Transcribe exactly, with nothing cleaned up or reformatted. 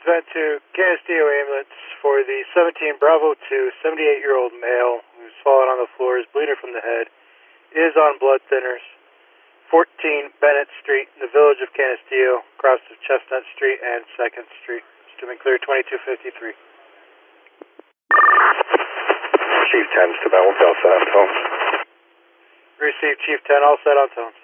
Vent to Castillo ambulance for the seventeen Bravo two, seventy-eight-year-old male who's fallen on the floor, is bleeding from the head, is on blood thinners. fourteen Bennett Street in the village of Castillo, across of Chestnut Street and second Street. Stimming clear twenty-two fifty-three. Chief ten, Stibel, all set on tone. Receive Chief ten, all set on tone.